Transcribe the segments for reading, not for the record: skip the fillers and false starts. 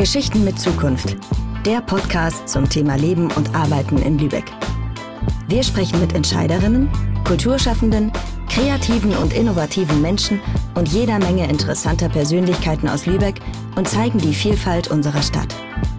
Geschichten mit Zukunft. Der Podcast zum Thema Leben und Arbeiten in Lübeck. Wir sprechen mit Entscheiderinnen, Kulturschaffenden, kreativen und innovativen Menschen und jeder Menge interessanter Persönlichkeiten aus Lübeck und zeigen die Vielfalt unserer Stadt.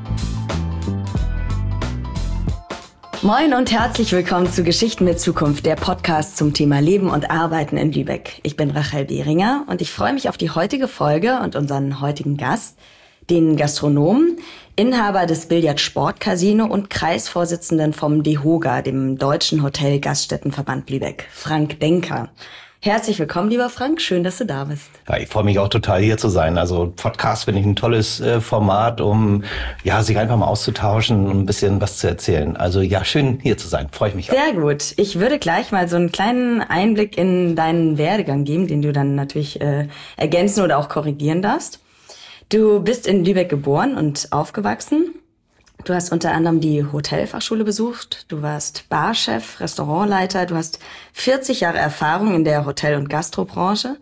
Moin und herzlich willkommen zu Geschichten mit Zukunft, der Podcast zum Thema Leben und Arbeiten in Lübeck. Ich bin Rachel Behringer und ich freue mich auf die heutige Folge und unseren heutigen Gast, den Gastronomen, Inhaber des Billard-Sport-Casino und Kreisvorsitzenden vom DEHOGA, dem Deutschen Hotel-Gaststättenverband Lübeck, Frank Denker. Herzlich willkommen, lieber Frank. Schön, dass du da bist. Ja, ich freue mich auch total, hier zu sein. Also Podcast finde ich ein tolles Format, um sich einfach mal auszutauschen und ein bisschen was zu erzählen. Also ja, schön hier zu sein. Freue ich mich auch. Sehr gut. Ich würde gleich mal so einen kleinen Einblick in deinen Werdegang geben, den du dann natürlich ergänzen oder auch korrigieren darfst. Du bist in Lübeck geboren und aufgewachsen. Du hast unter anderem die Hotelfachschule besucht. Du warst Barchef, Restaurantleiter. Du hast 40 Jahre Erfahrung in der Hotel- und Gastrobranche.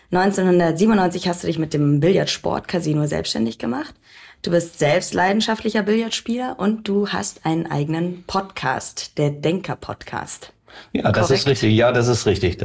1997 hast du dich mit dem Billard-Sport-Casino selbstständig gemacht. Du bist selbst leidenschaftlicher Billardspieler und du hast einen eigenen Podcast, der Denker-Podcast. Ja, das ist richtig. Ja, das ist richtig.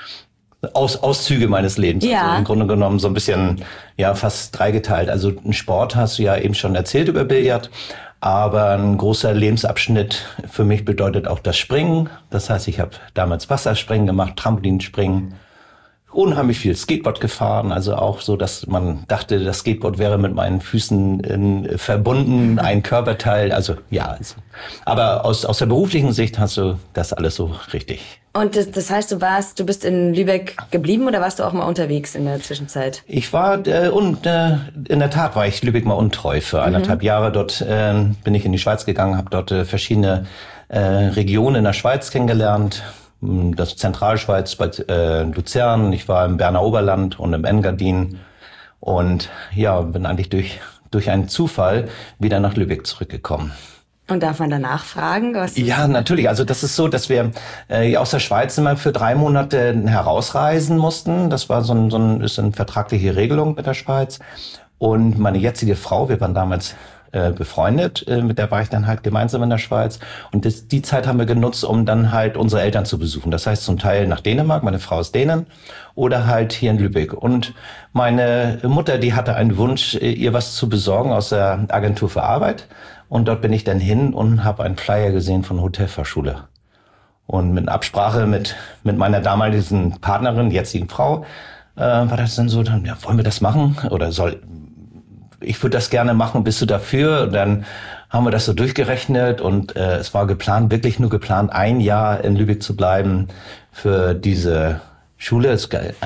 Auszüge meines Lebens. Ja. Also im Grunde genommen so ein bisschen, fast dreigeteilt. Also einen Sport hast du ja eben schon erzählt über Billard. Aber ein großer Lebensabschnitt für mich bedeutet auch das Springen. Das heißt, ich habe damals Wasserspringen gemacht, Trampolinspringen, unheimlich viel Skateboard gefahren. Also auch so, dass man dachte, das Skateboard wäre mit meinen Füßen verbunden, ein Körperteil. Aber aus der beruflichen Sicht hast du das alles so richtig. Und das heißt, du bist in Lübeck geblieben oder warst du auch mal unterwegs in der Zwischenzeit? Ich war, in der Tat war ich Lübeck mal untreu für 1,5 Jahre. Dort bin ich in die Schweiz gegangen, habe dort verschiedene Regionen in der Schweiz kennengelernt. Das Zentralschweiz bei Luzern, ich war im Berner Oberland und im Engadin und bin eigentlich durch einen Zufall wieder nach Lübeck zurückgekommen. Und darf man danach fragen? Ja, natürlich. Also das ist so, dass wir aus der Schweiz immer für 3 Monate herausreisen mussten. Das war ist eine vertragliche Regelung mit der Schweiz. Und meine jetzige Frau, wir waren damals befreundet, mit der war ich dann halt gemeinsam in der Schweiz. Und die Zeit haben wir genutzt, um dann halt unsere Eltern zu besuchen. Das heißt zum Teil nach Dänemark, meine Frau ist Dänin, oder halt hier in Lübeck. Und meine Mutter, die hatte einen Wunsch, ihr was zu besorgen aus der Agentur für Arbeit. Und dort bin ich dann hin und habe einen Flyer gesehen von Hotelfachschule. Und mit Absprache mit meiner damaligen Partnerin, jetzigen Frau, war das dann so, wollen wir das machen? Oder ich würde das gerne machen, bist du dafür? Und dann haben wir das so durchgerechnet und es war wirklich nur geplant, 1 Jahr in Lübeck zu bleiben für diese Schule.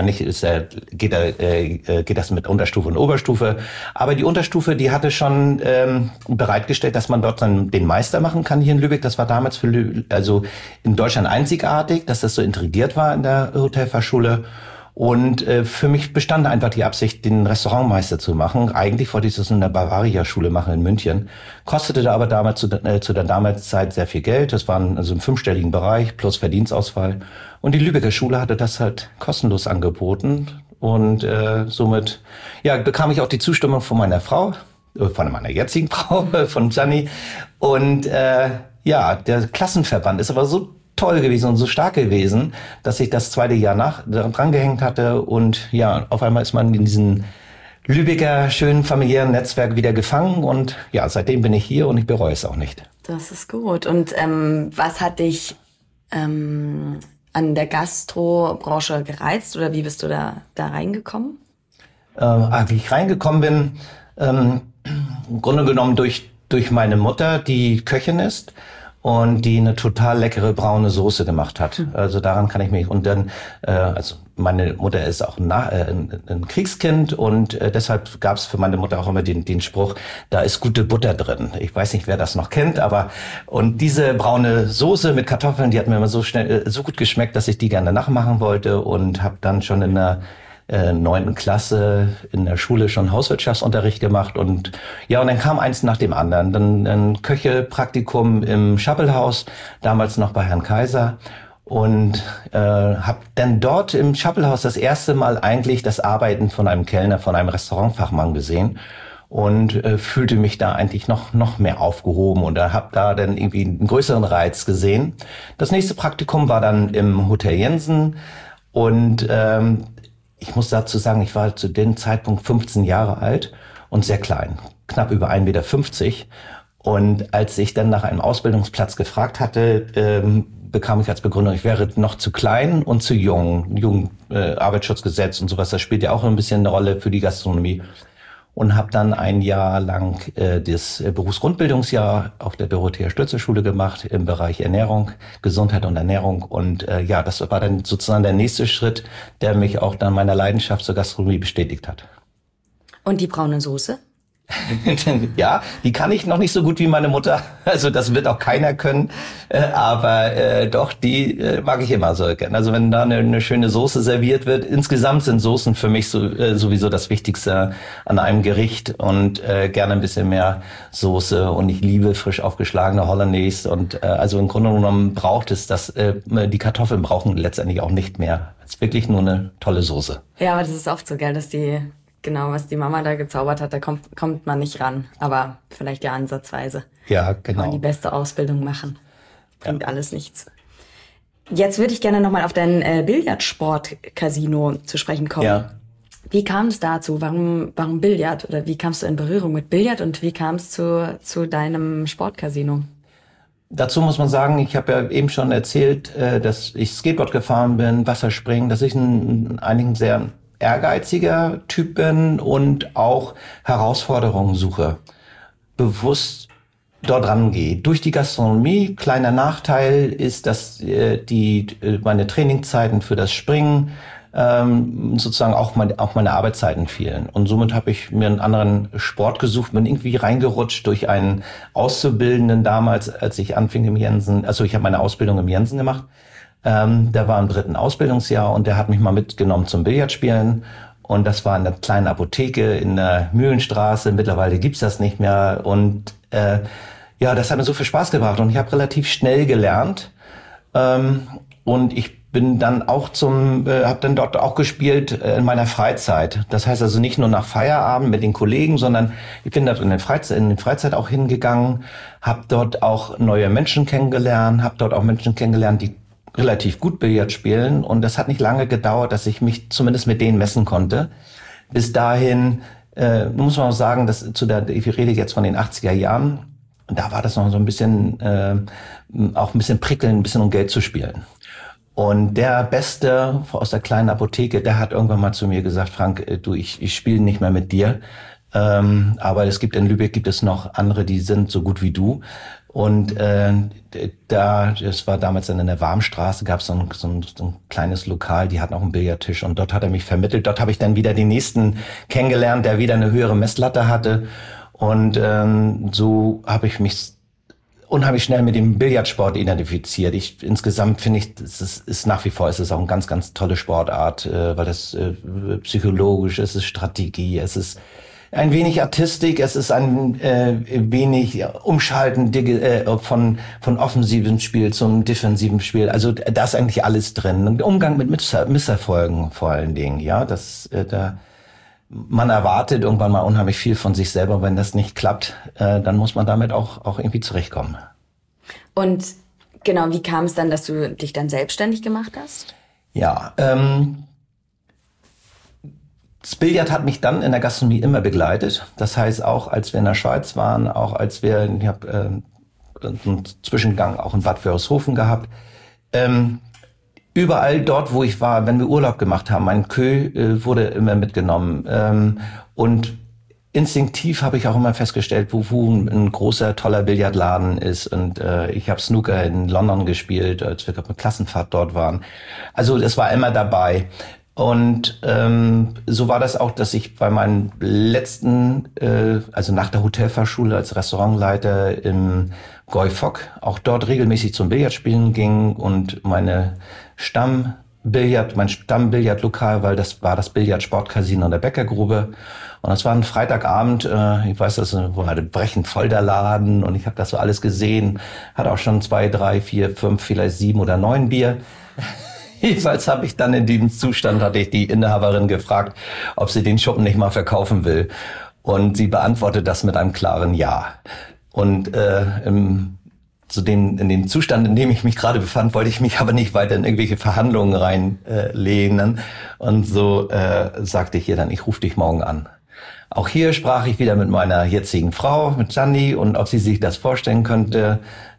Geht das mit Unterstufe und Oberstufe. Aber die Unterstufe, die hatte schon bereitgestellt, dass man dort dann den Meister machen kann hier in Lübeck. Das war damals also in Deutschland einzigartig, dass das so integriert war in der Hotelfachschule. Und für mich bestand einfach die Absicht, den Restaurantmeister zu machen. Eigentlich wollte ich das in der Bavaria-Schule machen in München. Kostete aber damals zu der damaligen Zeit sehr viel Geld. Das waren also im 5-stelligen Bereich plus Verdienstausfall. Und die Lübecker Schule hatte das halt kostenlos angeboten. Und somit bekam ich auch die Zustimmung von meiner Frau, von meiner jetzigen Frau, von Gianni. Und der Klassenverband ist aber so toll gewesen und so stark gewesen, dass ich das 2. Jahr dran gehängt hatte und auf einmal ist man in diesem Lübecker schönen familiären Netzwerk wieder gefangen und seitdem bin ich hier und ich bereue es auch nicht. Das ist gut. Und was hat dich an der Gastrobranche gereizt oder wie bist du da reingekommen? Wie ich reingekommen bin, im Grunde genommen durch meine Mutter, die Köchin ist. Und die eine total leckere braune Soße gemacht hat. Also daran kann ich mich, und dann, meine Mutter ist auch ein Kriegskind und deshalb gab es für meine Mutter auch immer den Spruch, da ist gute Butter drin. Ich weiß nicht, wer das noch kennt, und diese braune Soße mit Kartoffeln, die hat mir immer so gut geschmeckt, dass ich die gerne nachmachen wollte und habe dann schon in der 9. Klasse in der Schule schon Hauswirtschaftsunterricht gemacht und dann kam eins nach dem anderen. Dann ein Köchepraktikum im Schappelhaus, damals noch bei Herrn Kaiser und habe dann dort im Schappelhaus das erste Mal eigentlich das Arbeiten von einem Kellner, von einem Restaurantfachmann gesehen und fühlte mich da eigentlich noch mehr aufgehoben und habe da dann irgendwie einen größeren Reiz gesehen. Das nächste Praktikum war dann im Hotel Jensen und ich muss dazu sagen, ich war zu dem Zeitpunkt 15 Jahre alt und sehr klein, knapp über 1,50 Meter. Und als ich dann nach einem Ausbildungsplatz gefragt hatte, bekam ich als Begründung, ich wäre noch zu klein und zu jung. Arbeitsschutzgesetz und sowas, das spielt ja auch ein bisschen eine Rolle für die Gastronomie. Und habe dann ein Jahr lang das Berufsgrundbildungsjahr auf der Dorothea Stölzle Schule gemacht im Bereich Ernährung, Gesundheit und Ernährung. Und ja, das war dann sozusagen der nächste Schritt, der mich auch dann meiner Leidenschaft zur Gastronomie bestätigt hat. Und die braune Soße? Ja, die kann ich noch nicht so gut wie meine Mutter. Also das wird auch keiner können. Aber doch, die mag ich immer so gerne. Also wenn da eine schöne Soße serviert wird. Insgesamt sind Soßen für mich sowieso das Wichtigste an einem Gericht. Und gerne ein bisschen mehr Soße. Und ich liebe frisch aufgeschlagene Hollandaise. Und also im Grunde genommen braucht es das. Die Kartoffeln brauchen letztendlich auch nicht mehr. Es ist wirklich nur eine tolle Soße. Ja, aber das ist oft so, gell, dass genau, was die Mama da gezaubert hat, da kommt man nicht ran. Aber vielleicht ja ansatzweise. Ja, genau. Kann man die beste Ausbildung machen. Bringt alles nichts. Jetzt würde ich gerne nochmal auf dein Billardsport-Casino zu sprechen kommen. Ja. Wie kam es dazu? Warum Billard? Oder wie kamst du in Berührung mit Billard und wie kam es zu deinem Sportcasino? Dazu muss man sagen, ich habe ja eben schon erzählt, dass ich Skateboard gefahren bin, Wasserspringen, dass ich einigen sehr ehrgeiziger Typ bin und auch Herausforderungen suche. Bewusst dort rangehe. Durch die Gastronomie, kleiner Nachteil ist, dass meine Trainingszeiten für das Springen sozusagen auch meine Arbeitszeiten fielen. Und somit habe ich mir einen anderen Sport gesucht, bin irgendwie reingerutscht durch einen Auszubildenden damals, als ich anfing im Jensen. Also ich habe meine Ausbildung im Jensen gemacht. Der war im 3. Ausbildungsjahr und der hat mich mal mitgenommen zum Billardspielen. Und das war in einer kleinen Apotheke in der Mühlenstraße. Mittlerweile gibt's das nicht mehr. Und ja, das hat mir so viel Spaß gebracht. Und ich habe relativ schnell gelernt. Und ich bin dann auch habe dann dort auch gespielt in meiner Freizeit. Das heißt also nicht nur nach Feierabend mit den Kollegen, sondern ich bin dort in der Freizeit auch hingegangen, habe dort auch neue Menschen kennengelernt, die relativ gut Billard spielen und das hat nicht lange gedauert, dass ich mich zumindest mit denen messen konnte. Bis dahin muss man auch sagen, ich rede jetzt von den 80er Jahren, da war das noch so ein bisschen, auch ein bisschen prickeln, ein bisschen um Geld zu spielen. Und der Beste aus der kleinen Apotheke, der hat irgendwann mal zu mir gesagt, Frank, ich spiele nicht mehr mit dir, aber in Lübeck gibt es noch andere, die sind so gut wie du. Und das war damals in der Warmstraße, gab es so ein kleines Lokal, die hatten auch einen Billardtisch und dort hat er mich vermittelt. Dort habe ich dann wieder den nächsten kennengelernt, der wieder eine höhere Messlatte hatte. Und so habe ich mich unheimlich schnell mit dem Billardsport identifiziert. Insgesamt finde ich, es ist nach wie vor auch eine ganz, ganz tolle Sportart, weil das psychologisch, es ist Strategie, es ist ein wenig Artistik, es ist ein wenig Umschalten von offensiven Spiel zum defensiven Spiel. Also da ist eigentlich alles drin. Ein Umgang mit Misserfolgen vor allen Dingen, ja, man erwartet irgendwann mal unheimlich viel von sich selber. Wenn das nicht klappt, dann muss man damit auch irgendwie zurechtkommen. Und genau, wie kam es dann, dass du dich dann selbstständig gemacht hast? Ja, das Billard hat mich dann in der Gastronomie immer begleitet. Das heißt, auch als wir in der Schweiz waren, ich habe einen Zwischengang auch in Bad Wörishofen gehabt. Überall dort, wo ich war, wenn wir Urlaub gemacht haben, mein Kö wurde immer mitgenommen. Und instinktiv habe ich auch immer festgestellt, wo ein großer, toller Billardladen ist. Und ich habe Snooker in London gespielt, als wir mit Klassenfahrt dort waren. Also das war immer dabei. Und so war das auch, dass ich bei meinem letzten, also nach der Hotelfachschule als Restaurantleiter im Goy Fock, auch dort regelmäßig zum Billardspielen ging und mein Stammbillardlokal, weil das war das Billard-Sportcasino in der Bäckergrube. Und das war ein Freitagabend, ich weiß, das war brechend voll der Laden und ich habe das so alles gesehen, hatte auch schon 2, 3, 4, 5, vielleicht 7 oder 9 Bier. Jedenfalls habe ich dann in diesem Zustand, hatte ich die Inhaberin gefragt, ob sie den Schuppen nicht mal verkaufen will. Und sie beantwortet das mit einem klaren Ja. Und in dem Zustand, in dem ich mich gerade befand, wollte ich mich aber nicht weiter in irgendwelche Verhandlungen reinlehnen. Und so sagte ich ihr dann, ich rufe dich morgen an. Auch hier sprach ich wieder mit meiner jetzigen Frau, mit Gianni, und ob sie sich das vorstellen könnte,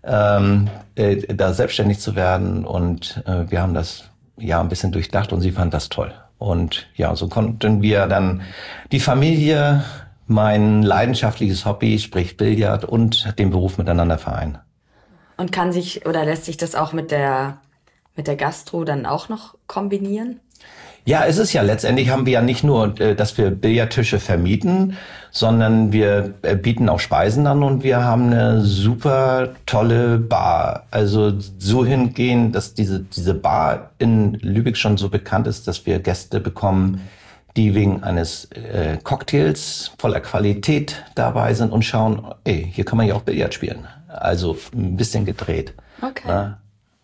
da selbstständig zu werden. Und wir haben das ja ein bisschen durchdacht und sie fand das toll. Und ja, so konnten wir dann die Familie, mein leidenschaftliches Hobby, sprich Billard, und den Beruf miteinander vereinen. Und lässt sich das auch mit der Gastro dann auch noch kombinieren? Ja, es ist ja letztendlich haben wir ja nicht nur, dass wir Billardtische vermieten, sondern wir bieten auch Speisen an und wir haben eine super tolle Bar. Also so hingehend, dass diese Bar in Lübeck schon so bekannt ist, dass wir Gäste bekommen, die wegen eines Cocktails voller Qualität dabei sind und schauen, hier kann man ja auch Billard spielen. Also ein bisschen gedreht. Okay. Na?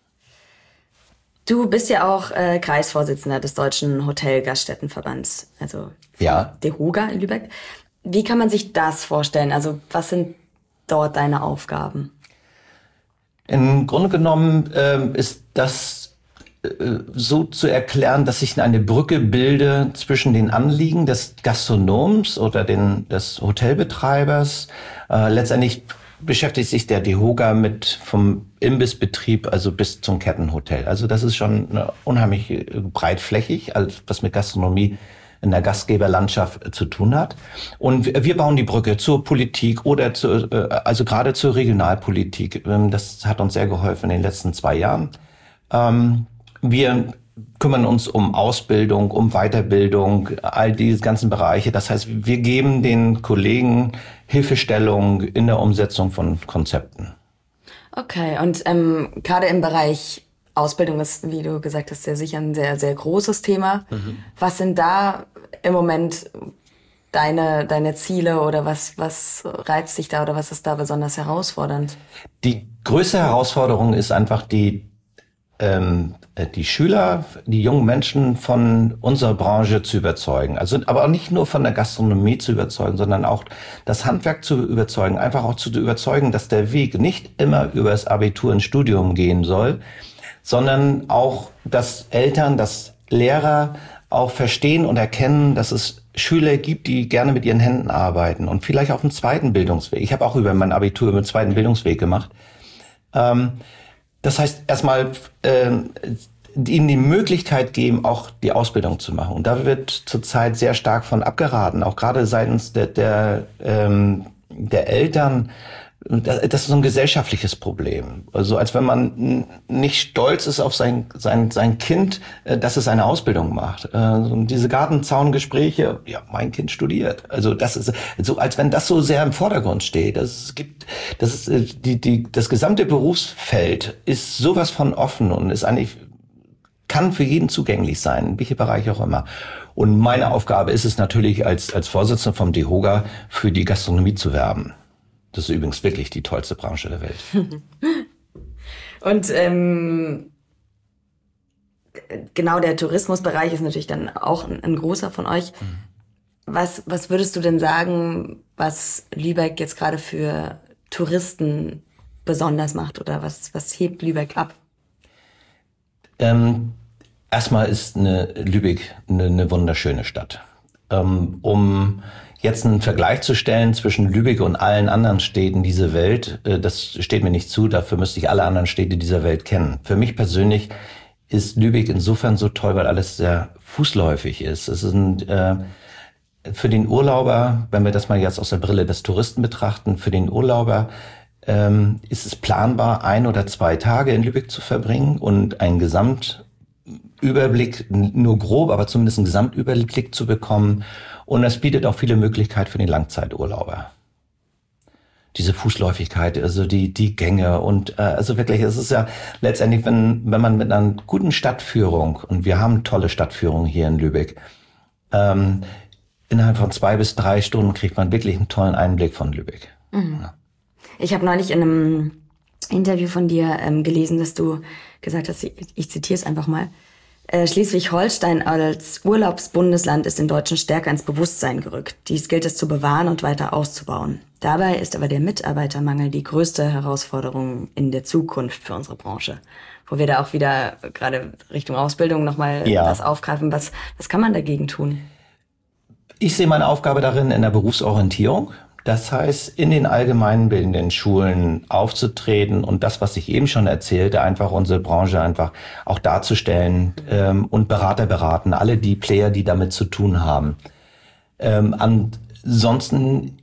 Du bist ja auch Kreisvorsitzender des Deutschen Hotel-Gaststättenverbands, also ja. DEHOGA in Lübeck. Wie kann man sich das vorstellen? Also was sind dort deine Aufgaben? Im Grunde genommen ist das so zu erklären, dass ich eine Brücke bilde zwischen den Anliegen des Gastronoms oder des Hotelbetreibers. Letztendlich beschäftigt sich der DEHOGA mit vom Imbissbetrieb also bis zum Kettenhotel. Also das ist schon unheimlich breitflächig, was mit Gastronomie in der Gastgeberlandschaft zu tun hat. Und wir bauen die Brücke zur Politik oder also gerade zur Regionalpolitik. Das hat uns sehr geholfen in den letzten 2 Jahren. Wir kümmern uns um Ausbildung, um Weiterbildung, all diese ganzen Bereiche. Das heißt, wir geben den Kollegen Hilfestellung in der Umsetzung von Konzepten. Okay, und gerade im Bereich Ausbildung ist, wie du gesagt hast, sehr sicher ein sehr, sehr großes Thema. Mhm. Was sind da im Moment deine Ziele oder was reizt dich da oder was ist da besonders herausfordernd? Die größte Herausforderung ist einfach die Schüler, die jungen Menschen von unserer Branche zu überzeugen. Also, aber auch nicht nur von der Gastronomie zu überzeugen, sondern auch das Handwerk zu überzeugen. Einfach auch zu überzeugen, dass der Weg nicht immer über das Abitur ins Studium gehen soll, sondern auch, dass Eltern, dass Lehrer auch verstehen und erkennen, dass es Schüler gibt, die gerne mit ihren Händen arbeiten und vielleicht auf einen zweiten Bildungsweg. Ich habe auch über mein Abitur über einen zweiten Bildungsweg gemacht. Das heißt, erstmal ihnen die Möglichkeit geben, auch die Ausbildung zu machen. Und da wird zurzeit sehr stark von abgeraten, auch gerade seitens der Eltern. Das ist so ein gesellschaftliches Problem. Also als wenn man nicht stolz ist auf sein Kind, dass es eine Ausbildung macht. Diese Gartenzaungespräche, ja, mein Kind studiert. Also das ist so, als wenn das so sehr im Vordergrund steht. Das gesamte Berufsfeld ist sowas von offen und ist eigentlich, kann für jeden zugänglich sein, in welche Bereiche auch immer. Und meine Aufgabe ist es natürlich als Vorsitzender vom DEHOGA für die Gastronomie zu werben. Das ist übrigens wirklich die tollste Branche der Welt. Und genau, der Tourismusbereich ist natürlich dann auch ein großer von euch. Was würdest du denn sagen, was Lübeck jetzt gerade für Touristen besonders macht oder was hebt Lübeck ab? Erstmal ist Lübeck eine wunderschöne Stadt. Um jetzt einen Vergleich zu stellen zwischen Lübeck und allen anderen Städten dieser Welt, das steht mir nicht zu, dafür müsste ich alle anderen Städte dieser Welt kennen. Für mich persönlich ist Lübeck insofern so toll, weil alles sehr fußläufig ist. Es ist für den Urlauber, wenn wir das mal jetzt aus der Brille des Touristen betrachten, für den Urlauber ist es planbar, 1 oder 2 Tage in Lübeck zu verbringen und einen Gesamtüberblick, nur grob, aber zumindest einen Gesamtüberblick zu bekommen. Und es bietet auch viele Möglichkeiten für den Langzeiturlauber. Diese Fußläufigkeit, also die Gänge und also wirklich, es ist ja letztendlich, wenn man mit einer guten Stadtführung, und wir haben tolle Stadtführungen hier in Lübeck, innerhalb von 2 bis 3 Stunden kriegt man wirklich einen tollen Einblick von Lübeck. Mhm. Ja. Ich habe neulich in einem Interview von dir gelesen, dass du gesagt hast, ich zitiere es einfach mal, Schleswig-Holstein als Urlaubsbundesland ist den Deutschen stärker ins Bewusstsein gerückt. Dies gilt es zu bewahren und weiter auszubauen. Dabei ist aber der Mitarbeitermangel die größte Herausforderung in der Zukunft für unsere Branche. Wo wir da auch wieder gerade Richtung Ausbildung nochmal das aufgreifen. Was kann man dagegen tun? Ich sehe meine Aufgabe darin in der Berufsorientierung. Das heißt, in den allgemeinen bildenden Schulen aufzutreten und das, was ich eben schon erzählte, einfach unsere Branche einfach auch darzustellen und Berater beraten, alle die Player, die damit zu tun haben. Ansonsten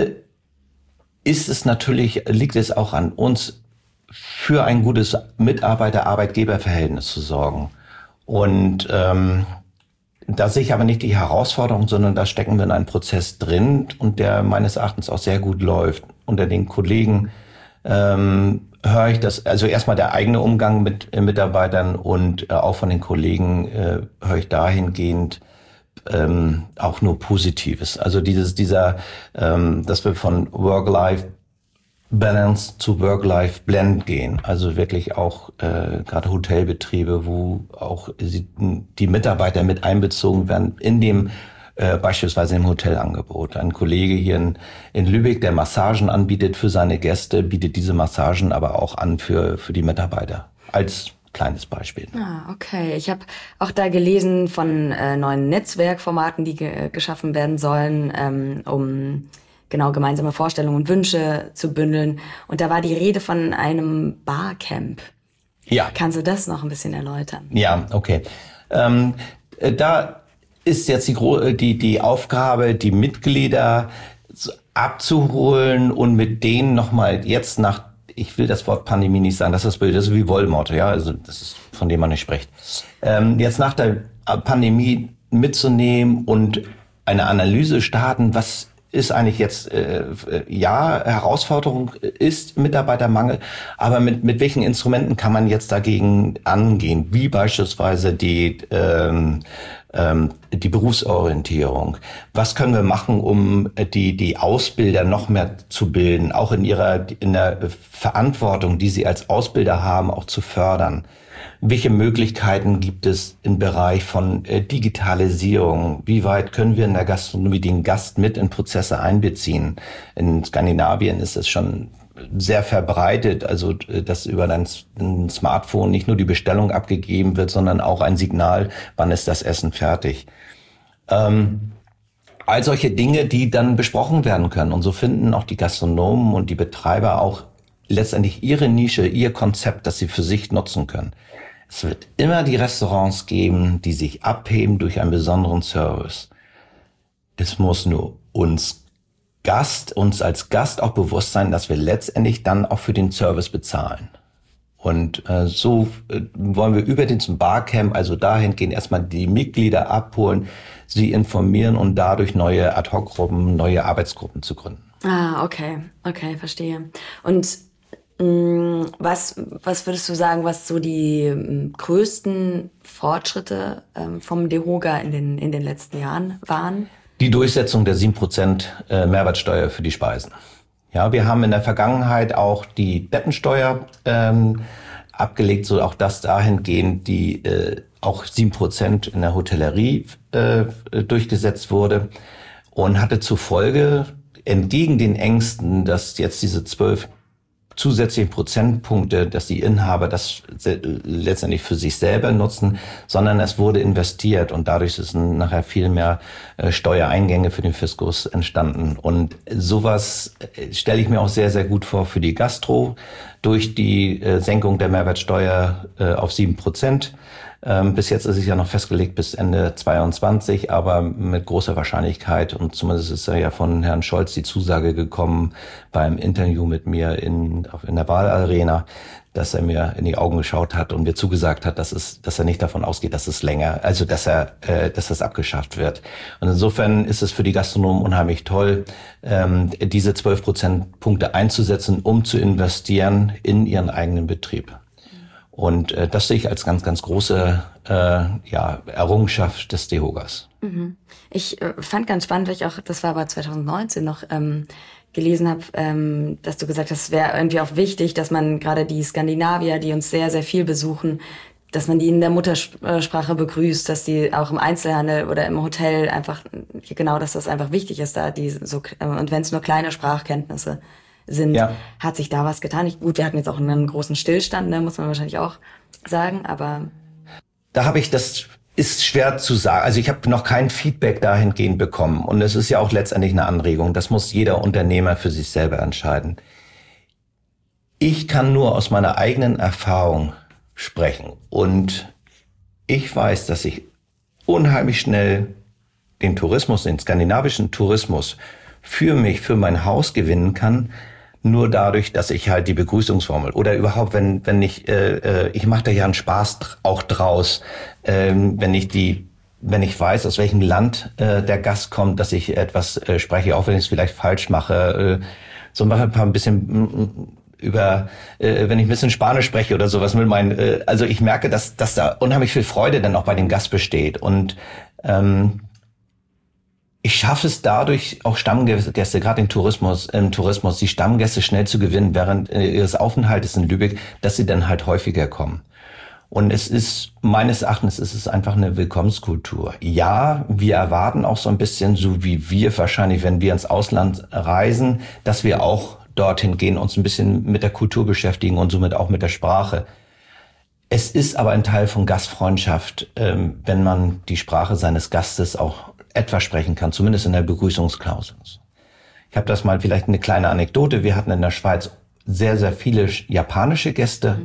liegt es auch an uns, für ein gutes Mitarbeiter-Arbeitgeber-Verhältnis zu sorgen. Und da sehe ich aber nicht die Herausforderung, sondern da stecken wir in einem Prozess drin und der meines Erachtens auch sehr gut läuft. Unter den Kollegen höre ich das, also erstmal der eigene Umgang mit Mitarbeitern und auch von den Kollegen höre ich dahingehend auch nur Positives. Also dass wir von Work-Life-Balance zu Work-Life-Blend gehen. Also wirklich auch gerade Hotelbetriebe, wo auch die Mitarbeiter mit einbezogen werden in dem beispielsweise im Hotelangebot. Ein Kollege hier in Lübeck, der Massagen anbietet für seine Gäste, bietet diese Massagen aber auch an für die Mitarbeiter. Als kleines Beispiel. Ah, okay. Ich habe auch da gelesen von neuen Netzwerkformaten, die geschaffen werden sollen, um genau gemeinsame Vorstellungen und Wünsche zu bündeln. Und da war die Rede von einem Barcamp. Ja. Kannst du das noch ein bisschen erläutern? Ja, okay. Da ist jetzt die Aufgabe, die Mitglieder abzuholen und mit denen nochmal jetzt ich will das Wort Pandemie nicht sagen, das ist wie Voldemort, ja, also das ist, von dem man nicht spricht. Jetzt nach der Pandemie mitzunehmen und eine Analyse starten, was ist eigentlich jetzt, Herausforderung ist Mitarbeitermangel, aber mit welchen Instrumenten kann man jetzt dagegen angehen, wie beispielsweise die Berufsorientierung. Was können wir machen, um die Ausbilder noch mehr zu bilden, auch in der Verantwortung, die sie als Ausbilder haben, auch zu fördern? Welche Möglichkeiten gibt es im Bereich von Digitalisierung? Wie weit können wir in der Gastronomie den Gast mit in Prozesse einbeziehen? In Skandinavien ist es schon sehr verbreitet, also dass über dein Smartphone nicht nur die Bestellung abgegeben wird, sondern auch ein Signal, wann ist das Essen fertig. All solche Dinge, die dann besprochen werden können. Und so finden auch die Gastronomen und die Betreiber auch letztendlich ihre Nische, ihr Konzept, das sie für sich nutzen können. Es wird immer die Restaurants geben, die sich abheben durch einen besonderen Service. Es muss nur uns als Gast auch bewusst sein, dass wir letztendlich dann auch für den Service bezahlen. Und so wollen wir über den zum Barcamp, also dahingehend erstmal die Mitglieder abholen, sie informieren und dadurch neue Ad-Hoc-Gruppen, neue Arbeitsgruppen zu gründen. Ah, okay, verstehe. Und was würdest du sagen, was so die größten Fortschritte vom DEHOGA in den letzten Jahren waren? Die Durchsetzung der 7% Mehrwertsteuer für die Speisen. Ja, wir haben in der Vergangenheit auch die Bettensteuer abgelegt, so auch das dahingehend, die auch 7% in der Hotellerie durchgesetzt wurde und hatte zur Folge, entgegen den Ängsten, dass jetzt diese 12 zusätzlichen Prozentpunkte, dass die Inhaber das letztendlich für sich selber nutzen, sondern es wurde investiert und dadurch ist nachher viel mehr Steuereingänge für den Fiskus entstanden. Und sowas stelle ich mir auch sehr, sehr gut vor für die Gastro durch die Senkung der Mehrwertsteuer auf 7%. Bis jetzt ist es ja noch festgelegt bis Ende 22, aber mit großer Wahrscheinlichkeit, und zumindest ist ja von Herrn Scholz die Zusage gekommen beim Interview mit mir in der Wahlarena, dass er mir in die Augen geschaut hat und mir zugesagt hat, dass er nicht davon ausgeht, dass es dass das abgeschafft wird. Und insofern ist es für die Gastronomen unheimlich toll, diese 12 Prozentpunkte einzusetzen, um zu investieren in ihren eigenen Betrieb. Und das sehe ich als ganz, ganz große Errungenschaft des DEHOGAs. Mhm. Ich fand ganz spannend, weil ich auch, das war aber 2019 noch, gelesen habe, dass du gesagt hast, es wäre irgendwie auch wichtig, dass man gerade die Skandinavier, die uns sehr, sehr viel besuchen, dass man die in der Muttersprache begrüßt, dass die auch im Einzelhandel oder im Hotel einfach, genau, dass das einfach wichtig ist, da die so, und wenn es nur kleine Sprachkenntnisse sind, hat sich da was getan. Gut, wir hatten jetzt auch einen großen Stillstand, ne, muss man wahrscheinlich auch sagen, aber... Das ist schwer zu sagen. Also ich habe noch kein Feedback dahingehend bekommen. Und es ist ja auch letztendlich eine Anregung. Das muss jeder Unternehmer für sich selber entscheiden. Ich kann nur aus meiner eigenen Erfahrung sprechen. Und ich weiß, dass ich unheimlich schnell den Tourismus, den skandinavischen Tourismus für mich, für mein Haus gewinnen kann, nur dadurch, dass ich halt die Begrüßungsformel oder überhaupt, wenn ich mache da ja einen Spaß auch draus, wenn ich weiß, aus welchem Land der Gast kommt, dass ich etwas spreche, auch wenn ich es vielleicht falsch mache, so mache ein bisschen wenn ich ein bisschen Spanisch spreche oder sowas mit meinen, also ich merke, dass da unheimlich viel Freude dann auch bei den Gast besteht und ich schaffe es dadurch, auch Stammgäste, gerade im Tourismus, die Stammgäste schnell zu gewinnen während ihres Aufenthaltes in Lübeck, dass sie dann halt häufiger kommen. Und meines Erachtens ist es einfach eine Willkommenskultur. Ja, wir erwarten auch so ein bisschen, so wie wir wahrscheinlich, wenn wir ins Ausland reisen, dass wir auch dorthin gehen, uns ein bisschen mit der Kultur beschäftigen und somit auch mit der Sprache. Es ist aber ein Teil von Gastfreundschaft, wenn man die Sprache seines Gastes auch etwas sprechen kann, zumindest in der Begrüßungsklausel. Ich habe das mal vielleicht eine kleine Anekdote. Wir hatten in der Schweiz sehr, sehr viele japanische Gäste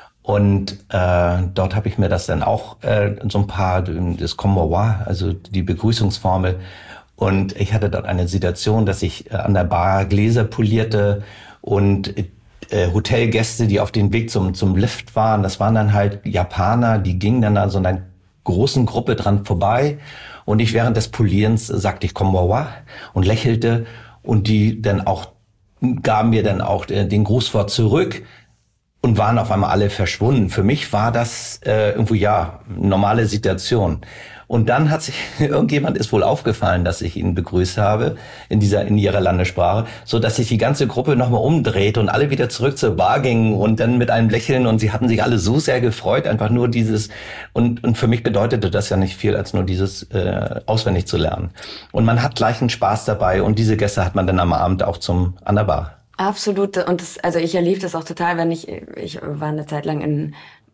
und dort habe ich mir das dann auch so ein paar, das Konbanwa, also die Begrüßungsformel. Und ich hatte dort eine Situation, dass ich an der Bar Gläser polierte und Hotelgäste, die auf dem Weg zum Lift waren, das waren dann halt Japaner, die gingen dann an so einer großen Gruppe dran vorbei. Und ich während des Polierens sagte ich Konbanwa und lächelte und die dann auch gaben mir dann auch den Grußwort zurück und waren auf einmal alle verschwunden. Für mich war das irgendwie normale Situation. Und dann hat sich irgendjemand ist wohl aufgefallen, dass ich ihn begrüßt habe in ihrer Landessprache, so dass sich die ganze Gruppe nochmal umdreht und alle wieder zurück zur Bar gingen und dann mit einem Lächeln und sie hatten sich alle so sehr gefreut, einfach nur dieses und für mich bedeutete das ja nicht viel als nur dieses auswendig zu lernen. Und man hat gleich einen Spaß dabei und diese Gäste hat man dann am Abend auch an der Bar. Absolut und also ich erlebe das auch total, wenn ich war eine Zeit lang in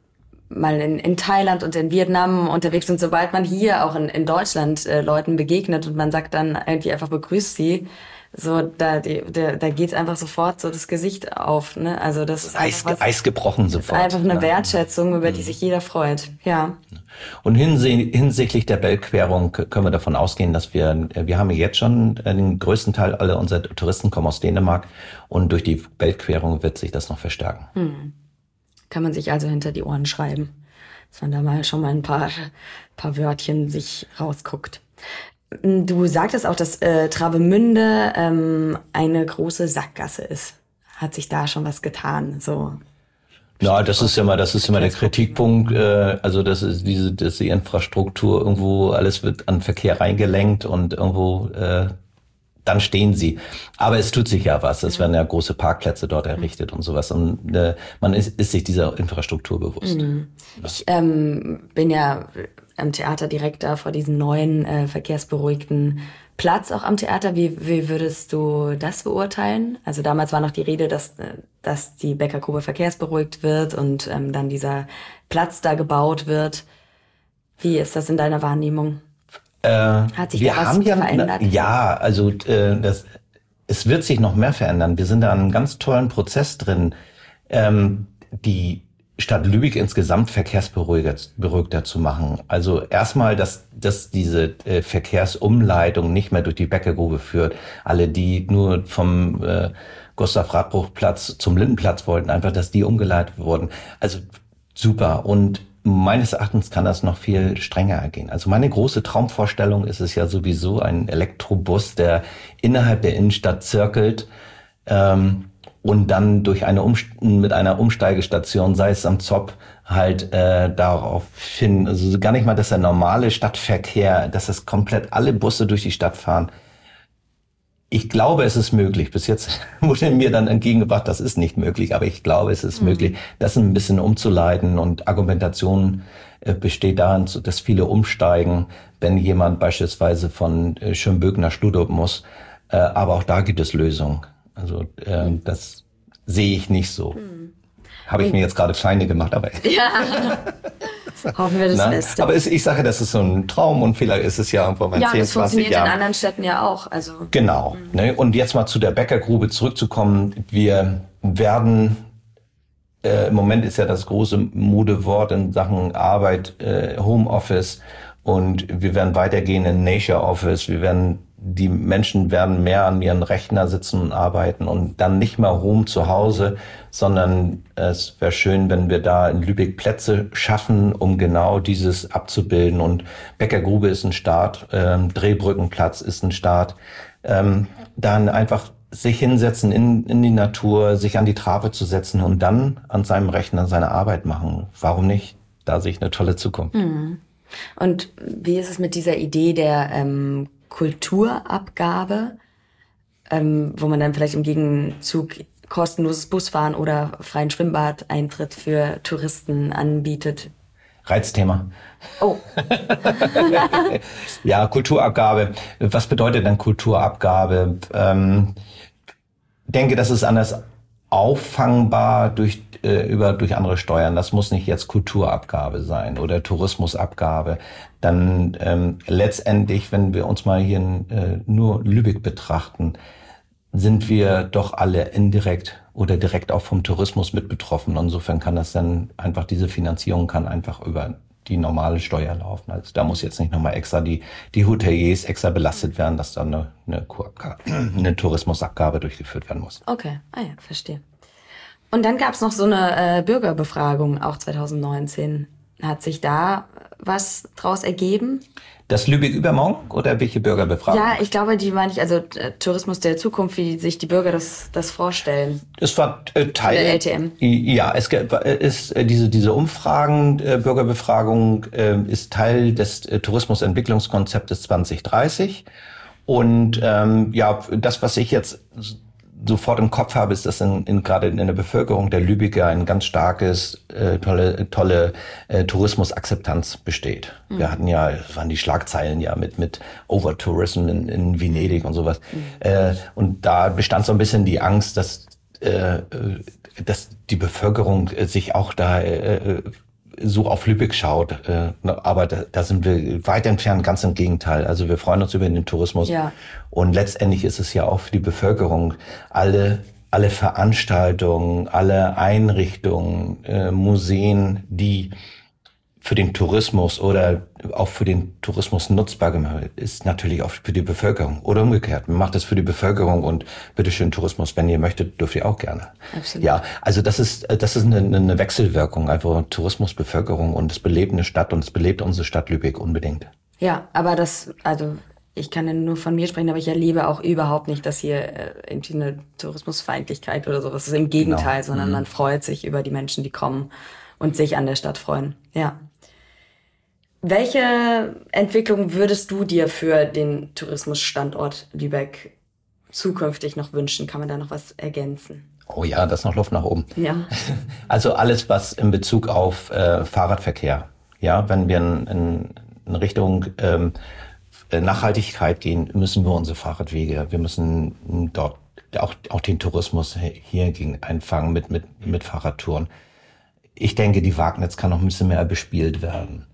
Thailand und in Vietnam unterwegs und sobald man hier auch in Deutschland Leuten begegnet und man sagt dann irgendwie einfach begrüßt sie, so da geht einfach sofort so das Gesicht auf, ne? Also das ist Eis gebrochen sofort. Das ist einfach eine Wertschätzung, über die sich jeder freut. Ja. Und hinsichtlich der Beltquerung können wir davon ausgehen, dass wir haben jetzt schon den größten Teil aller unserer Touristen kommen aus Dänemark und durch die Beltquerung wird sich das noch verstärken. Kann man sich also hinter die Ohren schreiben, dass man da mal schon mal ein paar Wörtchen sich rausguckt. Du sagtest auch, dass Travemünde eine große Sackgasse ist. Hat sich da schon was getan? So. Ja, das ist immer der Kritikpunkt. Also das ist die Infrastruktur irgendwo, alles wird an Verkehr reingelenkt und irgendwo dann stehen sie. Aber es tut sich ja was. Es werden ja große Parkplätze dort errichtet und sowas. Und man ist sich dieser Infrastruktur bewusst. Ich bin ja am Theater direkt da vor diesem neuen verkehrsberuhigten Platz auch am Theater. Wie würdest du das beurteilen? Also damals war noch die Rede, dass die Bäckergrube verkehrsberuhigt wird und dann dieser Platz da gebaut wird. Wie ist das in deiner Wahrnehmung? Hat sich da was verändert? Ja, also es wird sich noch mehr verändern. Wir sind da in einem ganz tollen Prozess drin, die Stadt Lübeck insgesamt verkehrsberuhigter zu machen. Also erstmal, dass diese Verkehrsumleitung nicht mehr durch die Bäckergrube führt. Alle, die nur vom Gustav-Radbruch-Platz zum Lindenplatz wollten, einfach, dass die umgeleitet wurden. Also super. Und meines Erachtens kann das noch viel strenger gehen. Also meine große Traumvorstellung ist es ja sowieso ein Elektrobus, der innerhalb der Innenstadt zirkelt und dann mit einer Umsteigestation, sei es am Zopp, halt darauf hin, also gar nicht mal, dass der normale Stadtverkehr, dass es komplett alle Busse durch die Stadt fahren. Ich glaube, es ist möglich. Bis jetzt wurde mir dann entgegengebracht, das ist nicht möglich. Aber ich glaube, es ist möglich, das ein bisschen umzuleiten. Und Argumentation besteht darin, dass viele umsteigen, wenn jemand beispielsweise von Schönböck nach Studorp muss. Aber auch da gibt es Lösungen. Also das sehe ich nicht so. Habe ich mir jetzt gerade Feinde gemacht, aber... Ja. Hoffen wir das Beste. Aber ich sage, das ist so ein Traum und vielleicht ist es ja irgendwann mal 10, 20 Jahre. Ja, das funktioniert in anderen Städten ja auch. Also. Genau. Ne? Und jetzt mal zu der Bäckergrube zurückzukommen. Wir werden, im Moment ist ja das große Modewort in Sachen Arbeit, Homeoffice, und wir werden weitergehen in Nature Office. Die Menschen werden mehr an ihren Rechner sitzen und arbeiten und dann nicht mehr Home zu Hause, sondern es wäre schön, wenn wir da in Lübeck Plätze schaffen, um genau dieses abzubilden. Und Bäckergrube ist ein Start, Drehbrückenplatz ist ein Start. Dann einfach sich hinsetzen in die Natur, sich an die Trave zu setzen und dann an seinem Rechner seine Arbeit machen. Warum nicht? Da sehe ich eine tolle Zukunft. Und wie ist es mit dieser Idee der Kulturabgabe, wo man dann vielleicht im Gegenzug kostenloses Busfahren oder freien Schwimmbadeintritt für Touristen anbietet? Reizthema. Oh. Ja, Kulturabgabe. Was bedeutet denn Kulturabgabe? Denke, das ist anders auffangbar durch andere Steuern. Das muss nicht jetzt Kulturabgabe sein oder Tourismusabgabe. Dann letztendlich, wenn wir uns mal hier nur Lübeck betrachten, sind wir doch alle indirekt oder direkt auch vom Tourismus mit betroffen. Insofern kann das dann einfach, diese Finanzierung kann einfach über die normale Steuer laufen. Also da muss jetzt nicht nochmal extra die Hoteliers extra belastet werden, dass da eine Tourismusabgabe durchgeführt werden muss. Okay, verstehe. Und dann gab es noch so eine Bürgerbefragung, auch 2019. Hat sich da was draus ergeben? Das Lübeck übermorgen oder welche Bürgerbefragung? Ja, ich glaube, die meine ich, also Tourismus der Zukunft, wie sich die Bürger das vorstellen. Es war Teil der LTM. Ja, ist diese Umfragen, Bürgerbefragung ist Teil des Tourismusentwicklungskonzeptes 2030. Und das, was ich jetzt sofort im Kopf habe, ist, dass gerade in der Bevölkerung der Lübecker ein ganz starkes, tolle Tourismusakzeptanz besteht. Wir hatten waren die Schlagzeilen mit Overtourism in Venedig und sowas. Und da bestand so ein bisschen die Angst, dass die Bevölkerung sich auch da so auf Lübeck schaut. Aber da sind wir weit entfernt, ganz im Gegenteil. Also wir freuen uns über den Tourismus. Ja. Und letztendlich ist es ja auch für die Bevölkerung alle Veranstaltungen, alle Einrichtungen, Museen, die für den Tourismus oder auch für den Tourismus nutzbar gemacht ist, natürlich auch für die Bevölkerung. Oder umgekehrt, man macht das für die Bevölkerung und bitteschön Tourismus, wenn ihr möchtet, dürft ihr auch gerne. Absolut. Ja, also das ist eine Wechselwirkung, einfach Tourismus, Bevölkerung, und es belebt eine Stadt und es belebt unsere Stadt Lübeck unbedingt. Ja, aber ich kann ja nur von mir sprechen, aber ich erlebe auch überhaupt nicht, dass hier irgendwie eine Tourismusfeindlichkeit oder sowas ist. Im Gegenteil, sondern man freut sich über die Menschen, die kommen und sich an der Stadt freuen. Ja. Welche Entwicklung würdest du dir für den Tourismusstandort Lübeck zukünftig noch wünschen? Kann man da noch was ergänzen? Oh ja, da ist noch Luft nach oben. Ja. Also alles, was in Bezug auf Fahrradverkehr, ja, wenn wir in Richtung Nachhaltigkeit gehen, müssen wir unsere Fahrradwege, wir müssen dort auch den Tourismus hier einfangen mit Fahrradtouren. Ich denke, die Wagnitz kann noch ein bisschen mehr bespielt werden.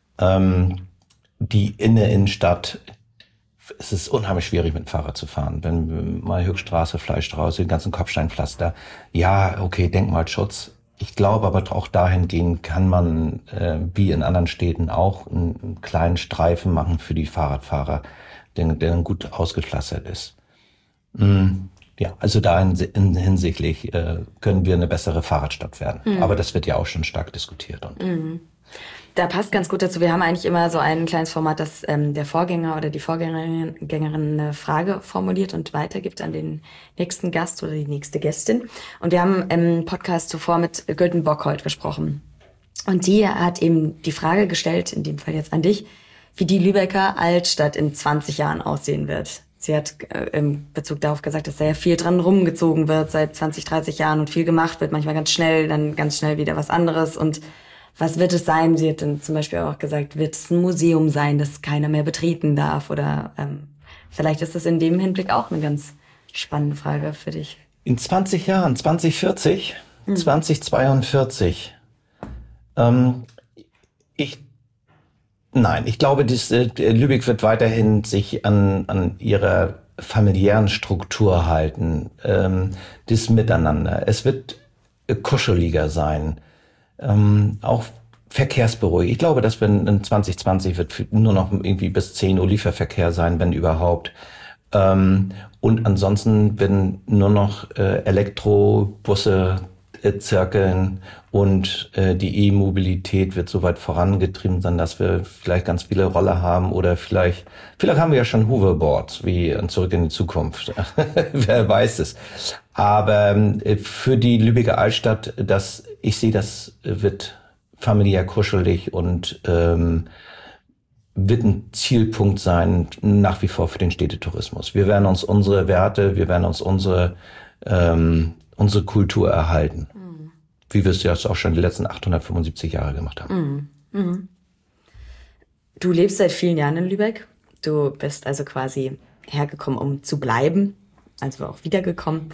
Die Innenstadt, es ist unheimlich schwierig mit dem Fahrrad zu fahren. Wenn wir mal Höchststraße, Fleischstraße, den ganzen Kopfsteinpflaster, ja, okay, Denkmalschutz. Ich glaube aber auch dahingehend kann man, wie in anderen Städten auch, einen kleinen Streifen machen für die Fahrradfahrer, der dann gut ausgepflastert ist. Ja, also hinsichtlich können wir eine bessere Fahrradstadt werden. Aber das wird ja auch schon stark diskutiert. Und Da passt ganz gut dazu. Wir haben eigentlich immer so ein kleines Format, dass der Vorgänger oder die Vorgängerin eine Frage formuliert und weitergibt an den nächsten Gast oder die nächste Gästin. Und wir haben im Podcast zuvor mit Gülden Bockhold gesprochen. Und die hat eben die Frage gestellt, in dem Fall jetzt an dich, wie die Lübecker Altstadt in 20 Jahren aussehen wird. Sie hat im Bezug darauf gesagt, dass da ja viel dran rumgezogen wird seit 20, 30 Jahren und viel gemacht wird, manchmal ganz schnell, dann ganz schnell wieder was anderes. Und was wird es sein? Sie hat dann zum Beispiel auch gesagt, wird es ein Museum sein, das keiner mehr betreten darf? Oder vielleicht ist das in dem Hinblick auch eine ganz spannende Frage für dich. In 20 Jahren, 2040, 2042, ich glaube, Lübeck wird weiterhin sich an ihrer familiären Struktur halten, das Miteinander. Es wird kuscheliger sein, auch verkehrsberuhigt. Ich glaube, dass wir in 2020 wird nur noch irgendwie bis 10 Uhr Lieferverkehr sein, wenn überhaupt. Und ansonsten werden nur noch Elektrobusse zirkeln und die E-Mobilität wird so weit vorangetrieben sein, dass wir vielleicht ganz viele Roller haben oder vielleicht haben wir ja schon Hoverboards wie in Zurück in die Zukunft. Wer weiß es. Aber für die Lübecker Altstadt, ich sehe, das wird familiär kuschelig und wird ein Zielpunkt sein, nach wie vor für den Städtetourismus. Wir werden uns unsere Werte, wir werden uns unsere Kultur erhalten. Wie wir es ja auch schon die letzten 875 Jahre gemacht haben. Du lebst seit vielen Jahren in Lübeck. Du bist also quasi hergekommen, um zu bleiben, also auch wiedergekommen.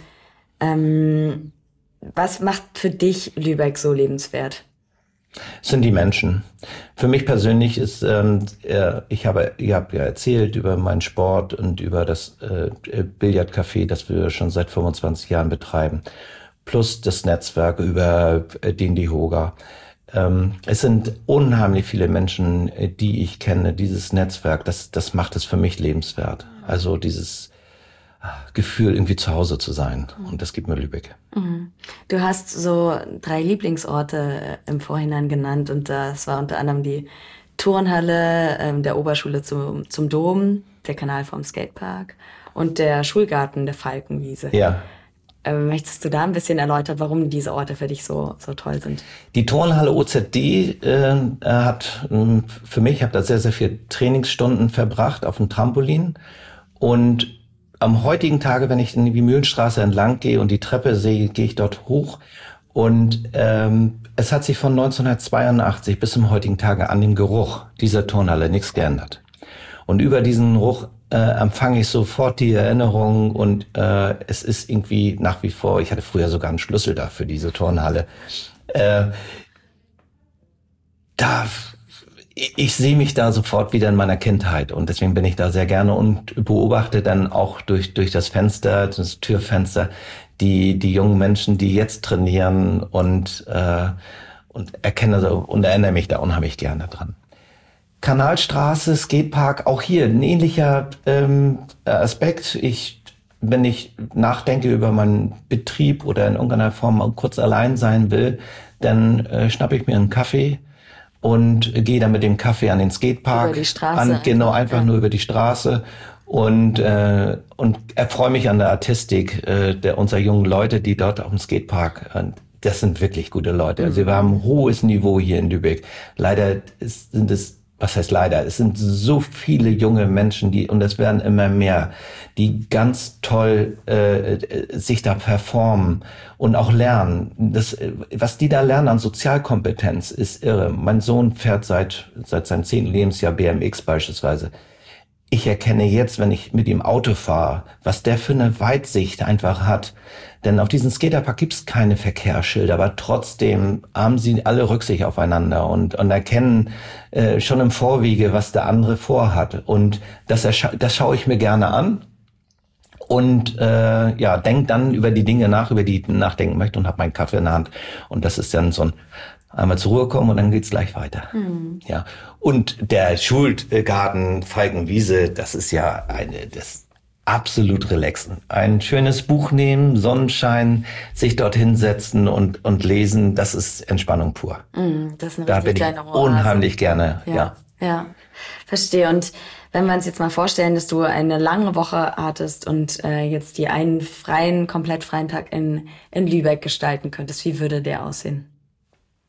Was macht für dich Lübeck so lebenswert? Es sind die Menschen. Für mich persönlich ist, ich habe ja erzählt über meinen Sport und über das Billardcafé, das wir schon seit 25 Jahren betreiben, plus das Netzwerk über den DEHOGA. Es sind unheimlich viele Menschen, die ich kenne. Dieses Netzwerk, das macht es für mich lebenswert. Also dieses Gefühl, irgendwie zu Hause zu sein. Und das gibt mir Lübeck. Du hast so 3 Lieblingsorte im Vorhinein genannt und das war unter anderem die Turnhalle der Oberschule zum Dom, der Kanal vom Skatepark und der Schulgarten der Falkenwiese. Ja. Möchtest du da ein bisschen erläutern, warum diese Orte für dich so toll sind? Die Turnhalle OZD hat für mich, ich habe da sehr, sehr viele Trainingsstunden verbracht auf dem Trampolin und am heutigen Tage, wenn ich in die Mühlenstraße entlang gehe und die Treppe sehe, gehe ich dort hoch und es hat sich von 1982 bis zum heutigen Tage an dem Geruch dieser Turnhalle nichts geändert. Und über diesen Geruch empfange ich sofort die Erinnerung und es ist irgendwie nach wie vor, ich hatte früher sogar einen Schlüssel da für diese Turnhalle. Ich sehe mich da sofort wieder in meiner Kindheit und deswegen bin ich da sehr gerne und beobachte dann auch durch das Fenster, das Türfenster, die jungen Menschen, die jetzt trainieren und erkenne und erinnere mich da unheimlich gerne dran. Kanalstraße, Skatepark, auch hier ein ähnlicher Aspekt. Wenn ich nachdenke über meinen Betrieb oder in irgendeiner Form kurz allein sein will, dann schnappe ich mir einen Kaffee und gehe dann mit dem Kaffee an den Skatepark. Über die Straße. Einfach nur über die Straße und erfreue mich an der Artistik unserer jungen Leute, die dort auf dem Skatepark, das sind wirklich gute Leute. Also wir haben ein hohes Niveau hier in Lübeck. Was heißt leider? Es sind so viele junge Menschen, und es werden immer mehr, die ganz toll sich da performen und auch lernen. Was die da lernen an Sozialkompetenz, ist irre. Mein Sohn fährt seit seinem 10. Lebensjahr BMX beispielsweise. Ich erkenne jetzt, wenn ich mit ihm Auto fahre, was der für eine Weitsicht einfach hat. Denn auf diesem Skaterpark gibt's keine Verkehrsschilder, aber trotzdem haben sie alle Rücksicht aufeinander und erkennen schon im Vorwege, was der andere vorhat. Und das schaue ich mir gerne an und denk dann über die Dinge nach, über die ich nachdenken möchte und habe meinen Kaffee in der Hand. Und das ist dann so ein einmal zur Ruhe kommen und dann geht's gleich weiter. Ja. Und der Schulgarten Falkenwiese, das ist ja das absolut relaxen. Ein schönes Buch nehmen, Sonnenschein, sich dort hinsetzen und lesen, das ist Entspannung pur. Das ist eine da bin ich unheimlich gerne. Ja, verstehe. Und wenn wir uns jetzt mal vorstellen, dass du eine lange Woche hattest und jetzt die einen komplett freien Tag in Lübeck gestalten könntest, wie würde der aussehen?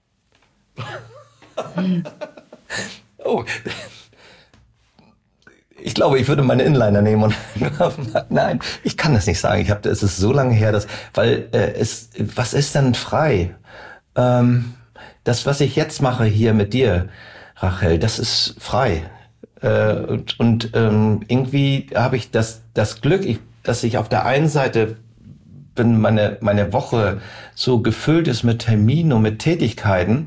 Oh. Ich glaube, ich würde meine Inliner nehmen und nein, ich kann das nicht sagen. Es ist so lange her, weil was ist denn frei? Das, was ich jetzt mache hier mit dir, Rachel, das ist frei. Irgendwie habe ich das Glück, dass ich auf der einen Seite, wenn meine Woche so gefüllt ist mit Terminen und mit Tätigkeiten,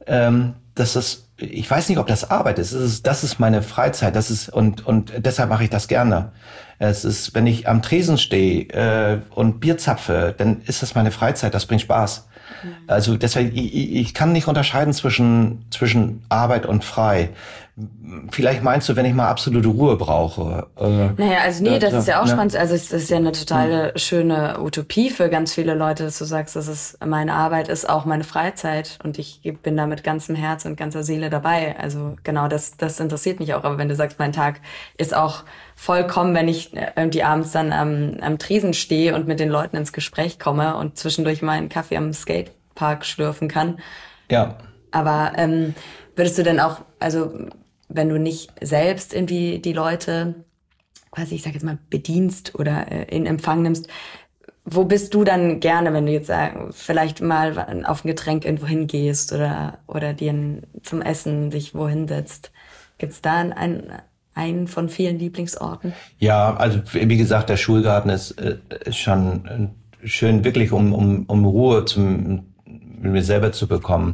ich weiß nicht, ob das Arbeit ist. Das ist meine Freizeit. Und deshalb mache ich das gerne. Es ist, wenn ich am Tresen stehe und Bier zapfe, dann ist das meine Freizeit. Das bringt Spaß. Also deswegen, ich kann nicht unterscheiden zwischen Arbeit und frei. Vielleicht meinst du, wenn ich mal absolute Ruhe brauche. Naja, also nee, das ist ja auch spannend. Also es ist ja eine totale schöne Utopie für ganz viele Leute, dass du sagst, meine Arbeit ist auch meine Freizeit und ich bin da mit ganzem Herz und ganzer Seele dabei. Also genau, das interessiert mich auch. Aber wenn du sagst, mein Tag ist auch vollkommen, wenn ich irgendwie abends dann am Tresen stehe und mit den Leuten ins Gespräch komme und zwischendurch mal einen Kaffee am Skatepark schlürfen kann. Ja. Aber würdest du denn auch, also wenn du nicht selbst irgendwie die Leute, quasi, ich sag jetzt mal, bedienst oder in Empfang nimmst, wo bist du dann gerne, wenn du jetzt vielleicht mal auf ein Getränk irgendwo hingehst oder dir zum Essen dich wohin setzt? Gibt's da einen von vielen Lieblingsorten? Ja, also wie gesagt, der Schulgarten ist schon schön, wirklich um Ruhe mit mir selber zu bekommen.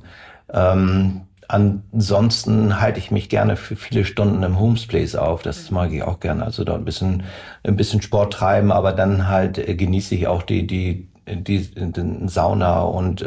Ansonsten halte ich mich gerne für viele Stunden im Homesplace auf. Das mag ich auch gerne. Also da ein bisschen Sport treiben, aber dann halt genieße ich auch die Sauna und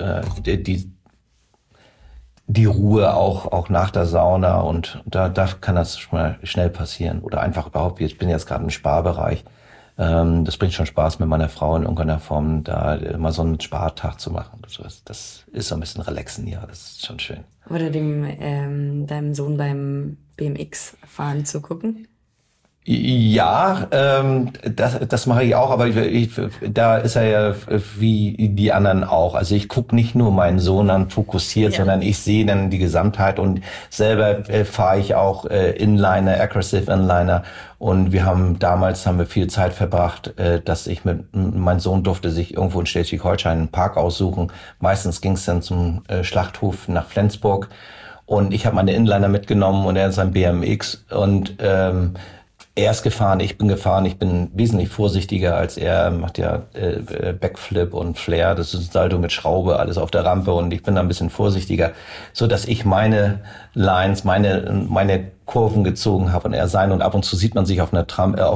die Ruhe auch nach der Sauna. Und da kann das schnell passieren. Oder einfach überhaupt, ich bin jetzt gerade im Sparbereich. Das bringt schon Spaß mit meiner Frau in irgendeiner Form, da mal so einen Spartag zu machen. Das ist so ein bisschen relaxen, ja, das ist schon schön. Oder deinem Sohn beim BMX-Fahren zu gucken? Ja, das mache ich auch, aber da ist er ja wie die anderen auch. Also ich gucke nicht nur meinen Sohn an fokussiert, sondern ich sehe dann die Gesamtheit und selber fahre ich auch Inliner, Aggressive Inliner. Und damals haben wir viel Zeit verbracht, dass mein Sohn durfte sich irgendwo in Schleswig-Holstein einen Park aussuchen. Meistens ging es dann zum Schlachthof nach Flensburg. Und ich habe meine Inliner mitgenommen und er sein BMX und er ist gefahren, ich bin gefahren, ich bin wesentlich vorsichtiger als er, macht ja Backflip und Flair, das ist ein Salto mit Schraube, alles auf der Rampe und ich bin da ein bisschen vorsichtiger, so dass ich meine Lines, meine Kurven gezogen habe und er seine und ab und zu sieht man sich auf einer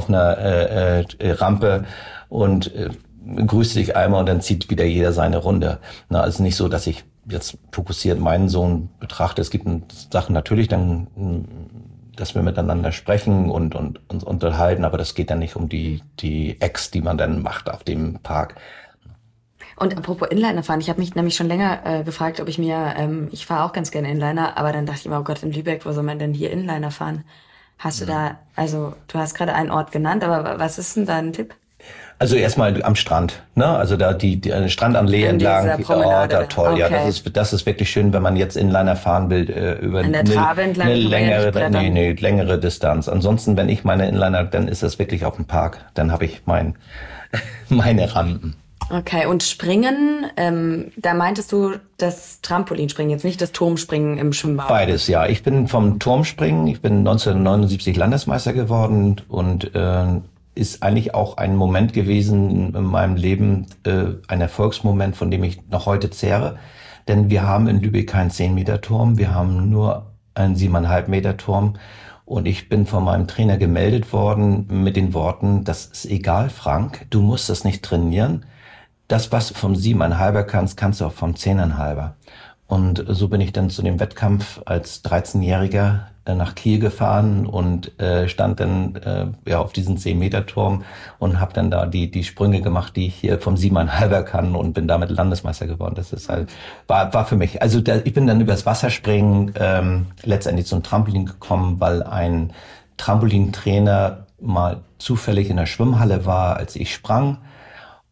Rampe und grüßt sich einmal und dann zieht wieder jeder seine Runde. Na, also nicht so, dass ich jetzt fokussiert meinen Sohn betrachte, es gibt Sachen natürlich dann, dass wir miteinander sprechen und uns unterhalten, aber das geht dann nicht um die Acts, die man dann macht auf dem Park. Und apropos Inliner fahren, ich habe mich nämlich schon länger gefragt, ob ich fahre auch ganz gerne Inliner, aber dann dachte ich mir, oh Gott, in Lübeck, wo soll man denn hier Inliner fahren? Hast du da, also du hast gerade einen Ort genannt, aber was ist denn da ein Tipp? Also erstmal am Strand, ne? Also da die Strandanlee entlang. Oh, da toll, okay. Ja, das ist wirklich schön, wenn man jetzt Inliner fahren will über eine längere Distanz. Ansonsten, wenn ich meine Inliner, dann ist das wirklich auf dem Park. Dann habe ich meine Rampen. Okay, und Springen, da meintest du das Trampolinspringen, jetzt nicht das Turmspringen im Schwimmbad? Beides, ja. Ich bin vom Turmspringen, ich bin 1979 Landesmeister geworden und ist eigentlich auch ein Moment gewesen in meinem Leben, ein Erfolgsmoment, von dem ich noch heute zehre. Denn wir haben in Lübeck keinen 10-Meter-Turm, wir haben nur einen 7,5-Meter-Turm. Und ich bin von meinem Trainer gemeldet worden mit den Worten, das ist egal, Frank, du musst das nicht trainieren. Das, was du vom 7,5er kannst, kannst du auch vom 10,5er. Und so bin ich dann zu dem Wettkampf als 13-Jähriger nach Kiel gefahren und stand dann auf diesen 10-Meter-Turm und habe dann da die Sprünge gemacht, die ich hier vom 7,5er kann und bin damit Landesmeister geworden. Das ist halt war für mich. Also ich bin dann übers Wasserspringen letztendlich zum Trampolin gekommen, weil ein Trampolintrainer mal zufällig in der Schwimmhalle war, als ich sprang.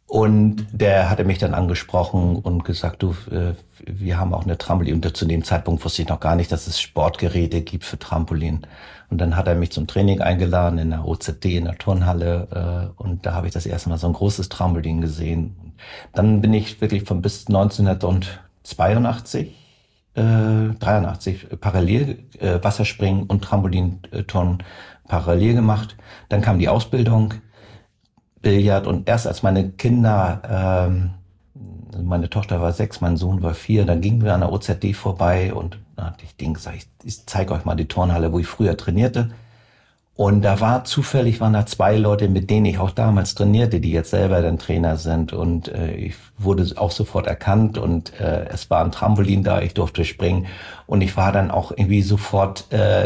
Und der hatte mich dann angesprochen und gesagt, du, wir haben auch eine Trampolin. Und zu dem Zeitpunkt wusste ich noch gar nicht, dass es Sportgeräte gibt für Trampolin. Und dann hat er mich zum Training eingeladen in der OZD, in der Turnhalle. Und da habe ich das erste Mal so ein großes Trampolin gesehen. Dann bin ich wirklich von bis 1982, 83 parallel Wasserspringen und Trampolinturnen parallel gemacht. Dann kam die Ausbildung, Billard, und erst als meine Kinder, meine Tochter war 6, mein Sohn war 4, dann gingen wir an der OZD vorbei und da hatte ich denen gesagt, ich zeige euch mal die Turnhalle, wo ich früher trainierte. Und da waren da 2 Leute, mit denen ich auch damals trainierte, die jetzt selber dann Trainer sind. Und ich wurde auch sofort erkannt und es war ein Trampolin da, ich durfte springen. Und ich war dann auch irgendwie sofort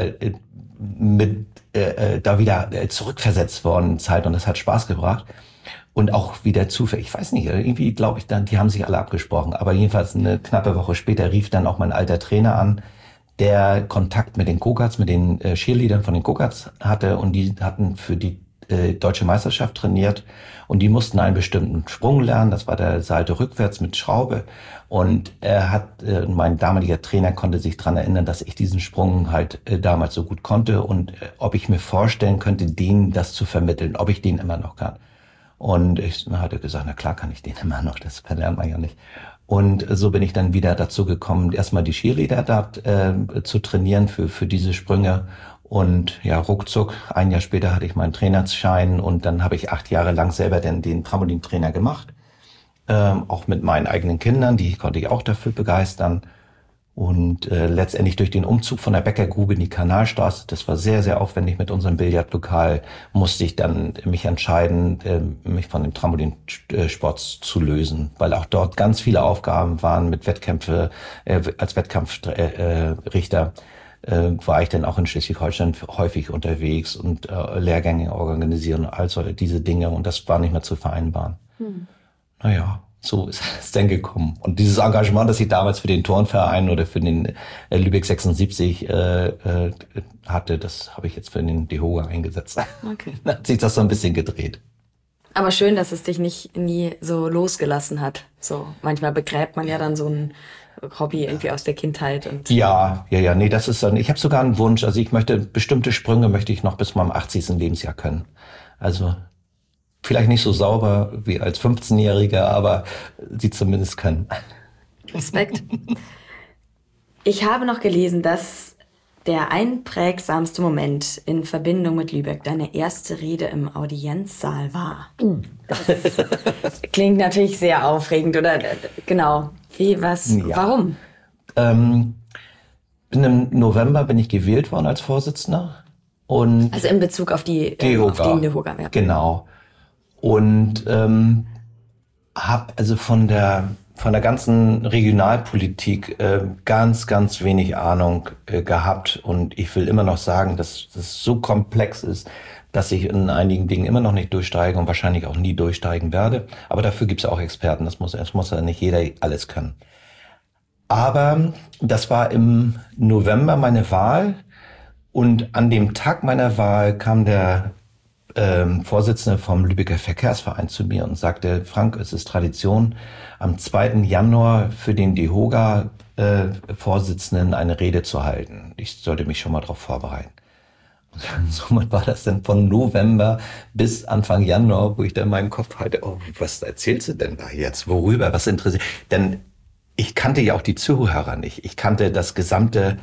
da wieder zurückversetzt worden in Zeit, und das hat Spaß gebracht. Und auch wieder zufällig, ich weiß nicht, irgendwie glaube ich dann, die haben sich alle abgesprochen. Aber jedenfalls eine knappe Woche später rief dann auch mein alter Trainer an, der Kontakt mit den Go-Karts, mit den Cheerleadern von den Go-Karts hatte, und die hatten für die deutsche Meisterschaft trainiert und die mussten einen bestimmten Sprung lernen, das war der Seite rückwärts mit Schraube, und mein damaliger Trainer konnte sich dran erinnern, dass ich diesen Sprung halt damals so gut konnte und ob ich mir vorstellen könnte, denen das zu vermitteln, ob ich den immer noch kann. Und ich hatte gesagt, na klar kann ich den immer noch, das verlernt man ja nicht. Und so bin ich dann wieder dazu gekommen, erstmal die Cheerleader da zu trainieren für diese Sprünge. Und ja, ruckzuck, ein Jahr später hatte ich meinen Trainerschein und dann habe ich 8 Jahre lang selber den Trampolintrainer gemacht. Auch mit meinen eigenen Kindern, die konnte ich auch dafür begeistern. Und letztendlich durch den Umzug von der Bäckergrube in die Kanalstraße, das war sehr, sehr aufwendig mit unserem Billardlokal, musste ich dann mich entscheiden, mich von dem Trampolinsport zu lösen, weil auch dort ganz viele Aufgaben waren mit Wettkämpfe, als Wettkampfrichter war ich dann auch in Schleswig-Holstein häufig unterwegs und Lehrgänge organisieren, also diese Dinge, und das war nicht mehr zu vereinbaren. Naja, so ist es denn gekommen. Und dieses Engagement, das ich damals für den Turnverein oder für den Lübeck 76 hatte, das habe ich jetzt für den DEHOGA eingesetzt. Okay. Dann hat sich das so ein bisschen gedreht. Aber schön, dass es dich nie so losgelassen hat. So, manchmal begräbt man ja dann so ein Hobby irgendwie aus der Kindheit. Und Nee, das ist dann, ich habe sogar einen Wunsch, also bestimmte Sprünge möchte ich noch bis meinem 80. Lebensjahr können. Also vielleicht nicht so sauber wie als 15-Jähriger, aber sie zumindest können. Respekt. Ich habe noch gelesen, dass der einprägsamste Moment in Verbindung mit Lübeck deine erste Rede im Audienzsaal war. Das klingt natürlich sehr aufregend, oder genau. Warum? Im November bin ich gewählt worden als Vorsitzender. Und also in Bezug auf die DEHOGA. Ja. Genau. Und habe also von der ganzen Regionalpolitik ganz, ganz wenig Ahnung gehabt. Und ich will immer noch sagen, dass das so komplex ist, dass ich in einigen Dingen immer noch nicht durchsteige und wahrscheinlich auch nie durchsteigen werde. Aber dafür gibt es auch Experten. Es muss ja nicht jeder alles können. Aber das war im November meine Wahl. Und an dem Tag meiner Wahl kam der Vorsitzende vom Lübecker Verkehrsverein zu mir und sagte, Frank, es ist Tradition, am 2. Januar für den DEHOGA Vorsitzenden eine Rede zu halten. Ich sollte mich schon mal darauf vorbereiten. Und somit war das dann von November bis Anfang Januar, wo ich dann in meinem Kopf hatte, oh, was erzählst du denn da jetzt? Worüber? Was interessiert? Denn ich kannte ja auch die Zuhörer nicht. Ich kannte das gesamte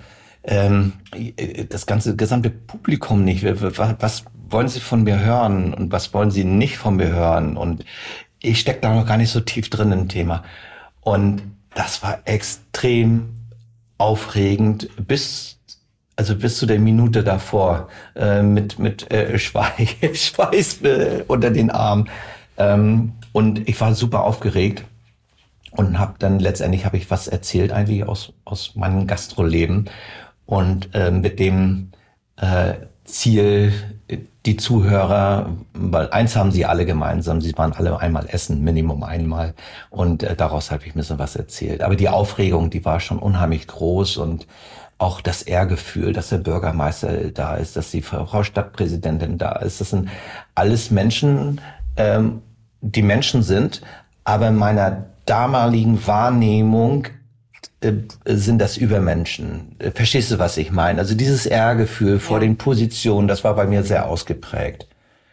Publikum nicht. Was wollen Sie von mir hören und was wollen Sie nicht von mir hören? Und ich stecke da noch gar nicht so tief drin im Thema. Und das war extrem aufregend bis zu der Minute davor mit Schweiß unter den Armen. Und ich war super aufgeregt und letztendlich habe ich was erzählt eigentlich aus meinem Gastroleben und mit dem Ziel, die Zuhörer, weil eins haben sie alle gemeinsam, sie waren alle einmal essen, Minimum einmal, und daraus habe ich ein bisschen was erzählt. Aber die Aufregung, die war schon unheimlich groß, und auch das Ehrgefühl, dass der Bürgermeister da ist, dass die Frau Stadtpräsidentin da ist, das sind alles Menschen, die Menschen sind, aber in meiner damaligen Wahrnehmung sind das Übermenschen. Verstehst du, was ich meine? Also dieses Ehrgefühl vor den Positionen, das war bei mir sehr ausgeprägt.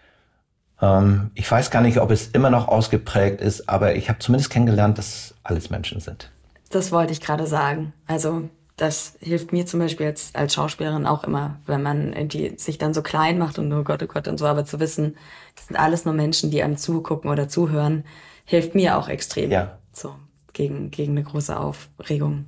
Ich weiß gar nicht, ob es immer noch ausgeprägt ist, aber ich habe zumindest kennengelernt, dass alles Menschen sind. Das wollte ich gerade sagen. Also das hilft mir zum Beispiel als Schauspielerin auch immer, wenn man irgendwie sich dann so klein macht und oh Gott und so, aber zu wissen, das sind alles nur Menschen, die einem zugucken oder zuhören, hilft mir auch extrem. Ja. So gegen eine große Aufregung.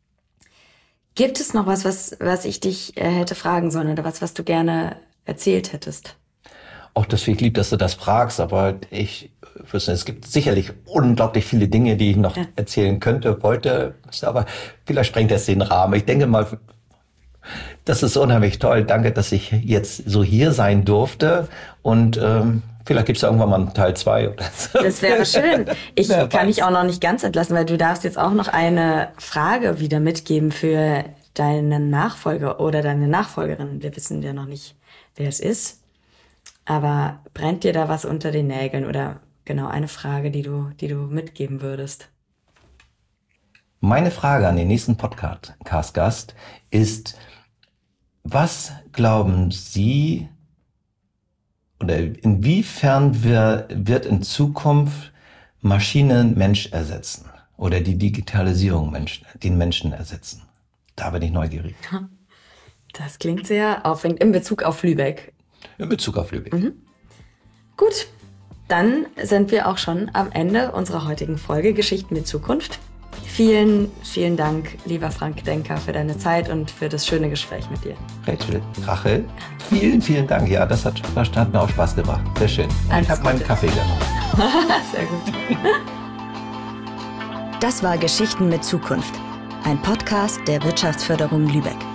Gibt es noch was ich dich hätte fragen sollen oder was du gerne erzählt hättest? Auch das finde ich lieb, dass du das fragst, aber ich wüsste, es gibt sicherlich unglaublich viele Dinge, die ich noch erzählen könnte, wollte, aber vielleicht sprengt das den Rahmen. Ich denke mal, das ist unheimlich toll. Danke, dass ich jetzt so hier sein durfte und vielleicht gibt es irgendwann mal einen Teil 2 oder so. Das wäre schön. Ich kann dich auch noch nicht ganz entlassen, weil du darfst jetzt auch noch eine Frage wieder mitgeben für deinen Nachfolger oder deine Nachfolgerin. Wir wissen ja noch nicht, wer es ist. Aber brennt dir da was unter den Nägeln oder genau eine Frage, die du mitgeben würdest? Meine Frage an den nächsten Podcast-Gast ist, was glauben Sie oder inwiefern wird in Zukunft Maschine Mensch ersetzen oder die Digitalisierung den Menschen ersetzen? Da bin ich neugierig. Das klingt sehr aufregend in Bezug auf Lübeck. In Bezug auf Lübeck. Gut, dann sind wir auch schon am Ende unserer heutigen Folge Geschichten mit Zukunft. Vielen, vielen Dank, lieber Frank Denker, für deine Zeit und für das schöne Gespräch mit dir. Rachel, vielen, vielen Dank. Ja, das hat mir auch Spaß gemacht. Sehr schön. Ich habe meinen Kaffee genommen. Sehr gut. Das war Geschichten mit Zukunft, ein Podcast der Wirtschaftsförderung Lübeck.